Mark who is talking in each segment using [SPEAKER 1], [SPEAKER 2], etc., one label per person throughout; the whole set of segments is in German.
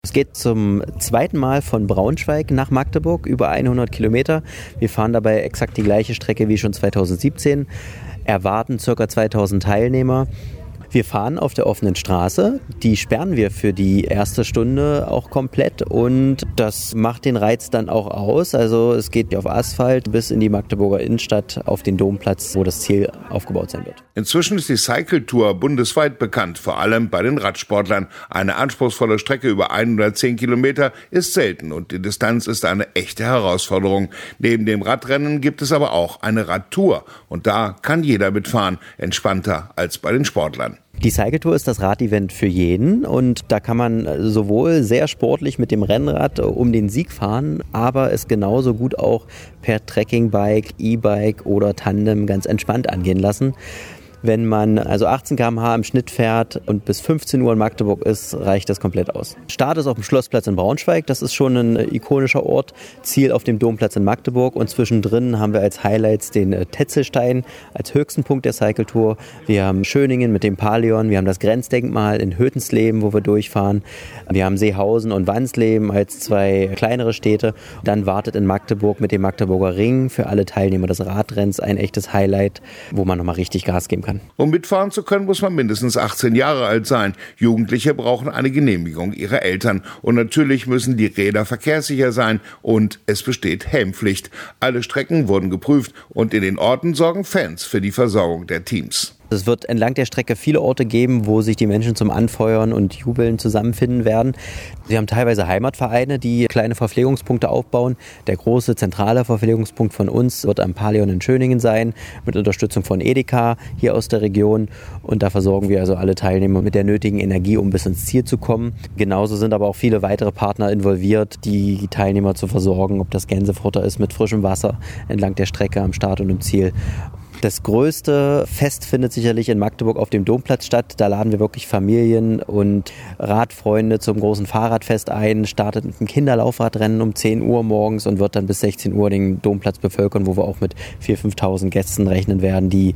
[SPEAKER 1] Es geht zum zweiten Mal von Braunschweig nach Magdeburg, über 100 Kilometer. Wir fahren dabei exakt die gleiche Strecke wie schon 2017, erwarten ca. 2000 Teilnehmer. Wir fahren auf der offenen Straße, die sperren wir für die erste Stunde auch komplett und das macht den Reiz dann auch aus. Also es geht auf Asphalt bis in die Magdeburger Innenstadt auf den Domplatz, wo das Ziel aufgebaut sein wird.
[SPEAKER 2] Inzwischen ist die Cycle Tour bundesweit bekannt, vor allem bei den Radsportlern. Eine anspruchsvolle Strecke über 110 Kilometer ist selten und die Distanz ist eine echte Herausforderung. Neben dem Radrennen gibt es aber auch eine Radtour und da kann jeder mitfahren, entspannter als bei den Sportlern.
[SPEAKER 1] Die Cycle Tour ist das Radevent für jeden und da kann man sowohl sehr sportlich mit dem Rennrad um den Sieg fahren, aber es genauso gut auch per Trekkingbike, E-Bike oder Tandem ganz entspannt angehen lassen. Wenn man also 18 km/h im Schnitt fährt und bis 15 Uhr in Magdeburg ist, reicht das komplett aus. Start ist auf dem Schlossplatz in Braunschweig, das ist schon ein ikonischer Ort. Ziel auf dem Domplatz in Magdeburg und zwischendrin haben wir als Highlights den Tetzelstein als höchsten Punkt der Cycle Tour. Wir haben Schöningen mit dem Palion, wir haben das Grenzdenkmal in Hötensleben, wo wir durchfahren. Wir haben Seehausen und Wansleben als zwei kleinere Städte. Dann wartet in Magdeburg mit dem Magdeburger Ring für alle Teilnehmer des Radrenns ein echtes Highlight, wo man nochmal richtig Gas geben kann.
[SPEAKER 2] Um mitfahren zu können, muss man mindestens 18 Jahre alt sein. Jugendliche brauchen eine Genehmigung ihrer Eltern. Und natürlich müssen die Räder verkehrssicher sein und es besteht Helmpflicht. Alle Strecken wurden geprüft und in den Orten sorgen Fans für die Versorgung der Teams.
[SPEAKER 1] Es wird entlang der Strecke viele Orte geben, wo sich die Menschen zum Anfeuern und Jubeln zusammenfinden werden. Sie haben teilweise Heimatvereine, die kleine Verpflegungspunkte aufbauen. Der große zentrale Verpflegungspunkt von uns wird am Palion in Schöningen sein, mit Unterstützung von Edeka hier aus der Region. Und da versorgen wir also alle Teilnehmer mit der nötigen Energie, um bis ins Ziel zu kommen. Genauso sind aber auch viele weitere Partner involviert, die Teilnehmer zu versorgen, ob das Gänsefutter ist mit frischem Wasser entlang der Strecke am Start und im Ziel. Das größte Fest findet sicherlich in Magdeburg auf dem Domplatz statt. Da laden wir wirklich Familien und Radfreunde zum großen Fahrradfest ein, startet mit einem Kinderlaufradrennen um 10 Uhr morgens und wird dann bis 16 Uhr den Domplatz bevölkern, wo wir auch mit 4.000, 5.000 Gästen rechnen werden, die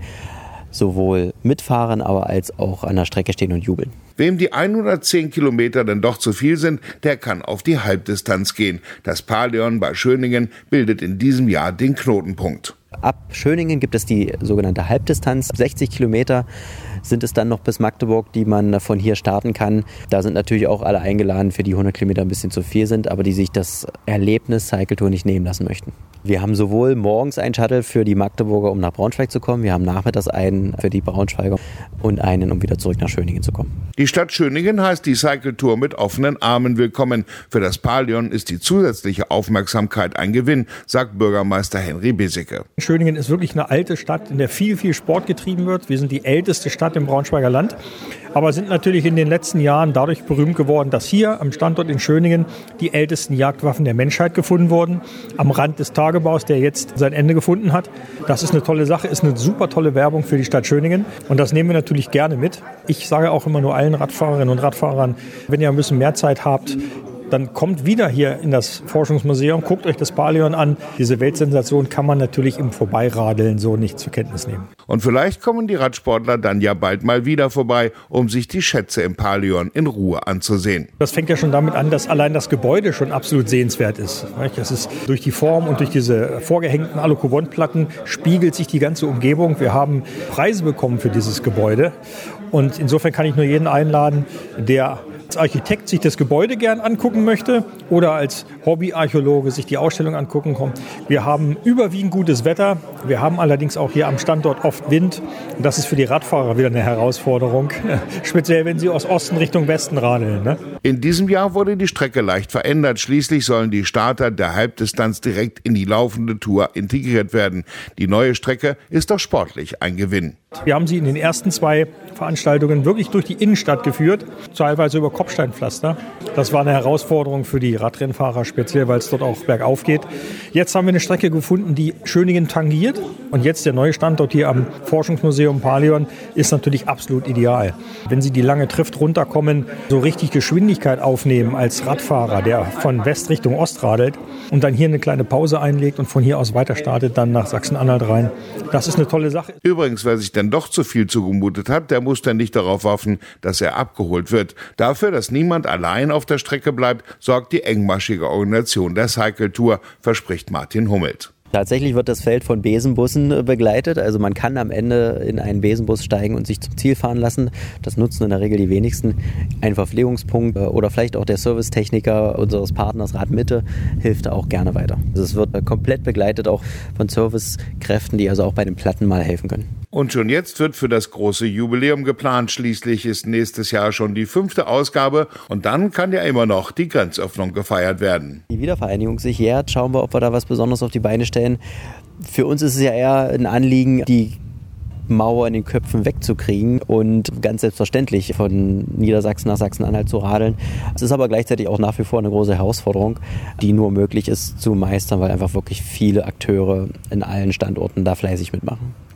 [SPEAKER 1] sowohl mitfahren, aber als auch an der Strecke stehen und jubeln.
[SPEAKER 2] Wem die 110 Kilometer dann doch zu viel sind, der kann auf die Halbdistanz gehen. Das Palion bei Schöningen bildet in diesem Jahr den Knotenpunkt.
[SPEAKER 1] Ab Schöningen gibt es die sogenannte Halbdistanz. 60 Kilometer sind es dann noch bis Magdeburg, die man von hier starten kann. Da sind natürlich auch alle eingeladen, für die 100 Kilometer ein bisschen zu viel sind, aber die sich das Erlebnis Cycle Tour nicht nehmen lassen möchten. Wir haben sowohl morgens einen Shuttle für die Magdeburger, um nach Braunschweig zu kommen. Wir haben nachmittags einen für die Braunschweiger und einen, um wieder zurück nach Schöningen zu kommen.
[SPEAKER 2] Die Stadt Schöningen heißt die Cycle Tour mit offenen Armen willkommen. Für das Palion ist die zusätzliche Aufmerksamkeit ein Gewinn, sagt Bürgermeister Henry Besicke.
[SPEAKER 3] Schöningen ist wirklich eine alte Stadt, in der viel Sport getrieben wird. Wir sind die älteste Stadt im Braunschweiger Land, aber sind natürlich in den letzten Jahren dadurch berühmt geworden, dass hier am Standort in Schöningen die ältesten Jagdwaffen der Menschheit gefunden wurden, am Rand des Tagebaus, der jetzt sein Ende gefunden hat. Das ist eine tolle Sache, ist eine super tolle Werbung für die Stadt Schöningen und das nehmen wir natürlich gerne mit. Ich sage auch immer nur allen Radfahrerinnen und Radfahrern, wenn ihr ein bisschen mehr Zeit habt, dann kommt wieder hier in das Forschungsmuseum, guckt euch das Palion an. Diese Weltsensation kann man natürlich im Vorbeiradeln so nicht zur Kenntnis nehmen.
[SPEAKER 2] Und vielleicht kommen die Radsportler dann ja bald mal wieder vorbei, um sich die Schätze im Palion in Ruhe anzusehen.
[SPEAKER 3] Das fängt ja schon damit an, dass allein das Gebäude schon absolut sehenswert ist. Das ist durch die Form und durch diese vorgehängten Alu-Carbon-Platten spiegelt sich die ganze Umgebung. Wir haben Preise bekommen für dieses Gebäude. Und insofern kann ich nur jeden einladen, der als Architekt sich das Gebäude gern angucken möchte oder als Hobbyarchäologe sich die Ausstellung angucken kommt. Wir haben überwiegend gutes Wetter. Wir haben allerdings auch hier am Standort oft Wind. Und das ist für die Radfahrer wieder eine Herausforderung, speziell wenn sie aus Osten Richtung Westen radeln. Ne?
[SPEAKER 2] In diesem Jahr wurde die Strecke leicht verändert. Schließlich sollen die Starter der Halbdistanz direkt in die laufende Tour integriert werden. Die neue Strecke ist doch sportlich ein Gewinn.
[SPEAKER 3] Wir haben sie in den ersten 2 Veranstaltungen wirklich durch die Innenstadt geführt, teilweise über Kopfsteinpflaster. Das war eine Herausforderung für die Radrennfahrer, speziell weil es dort auch bergauf geht. Jetzt haben wir eine Strecke gefunden, die Schöningen tangiert. Und jetzt der neue Standort hier am Forschungsmuseum Palion ist natürlich absolut ideal. Wenn Sie die lange Trift runterkommen, so richtig Geschwindigkeit aufnehmen als Radfahrer, der von West Richtung Ost radelt und dann hier eine kleine Pause einlegt und von hier aus weiter startet, dann nach Sachsen-Anhalt rein. Das ist eine tolle Sache.
[SPEAKER 2] Übrigens, wer sich denn doch zu viel zugemutet hat, der muss dann nicht darauf hoffen, dass er abgeholt wird. Dafür Dafür, dass niemand allein auf der Strecke bleibt, sorgt die engmaschige Organisation der Cycle Tour, verspricht Martin Hummelt.
[SPEAKER 1] Tatsächlich wird das Feld von Besenbussen begleitet. Also man kann am Ende in einen Besenbus steigen und sich zum Ziel fahren lassen. Das nutzen in der Regel die wenigsten. Ein Verpflegungspunkt oder vielleicht auch der Servicetechniker unseres Partners Radmitte hilft da auch gerne weiter. Also es wird komplett begleitet, auch von Servicekräften, die also auch bei den Platten mal helfen können.
[SPEAKER 2] Und schon jetzt wird für das große Jubiläum geplant. Schließlich ist nächstes Jahr schon die 5. Ausgabe und dann kann ja immer noch die Grenzöffnung gefeiert werden.
[SPEAKER 1] Die Wiedervereinigung sich jährt, schauen wir, ob wir da was Besonderes auf die Beine stellen. Für uns ist es ja eher ein Anliegen, die Mauer in den Köpfen wegzukriegen und ganz selbstverständlich von Niedersachsen nach Sachsen-Anhalt zu radeln. Es ist aber gleichzeitig auch nach wie vor eine große Herausforderung, die nur möglich ist zu meistern, weil einfach wirklich viele Akteure in allen Standorten da fleißig mitmachen.